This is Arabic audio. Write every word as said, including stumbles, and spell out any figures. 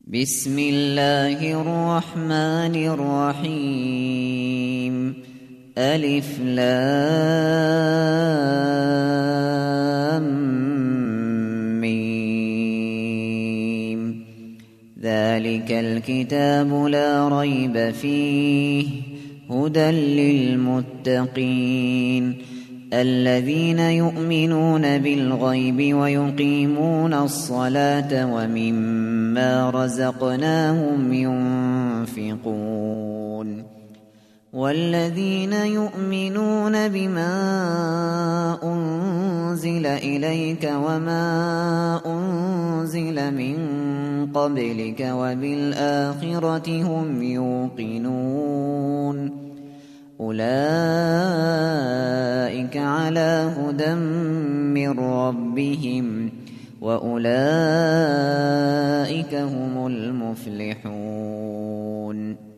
بسم الله الرحمن الرحيم ألف لام ميم ذلك الكتاب لا ريب فيه هدى للمتقين الذين يؤمنون بالغيب ويقيمون الصلاة ومما رزقناهم ينفقون والذين يؤمنون بما أنزل إليك وما أنزل من قبلك وبالآخرة هم يوقنون أولئك على هدى من ربهم وأولئك هم المفلحون.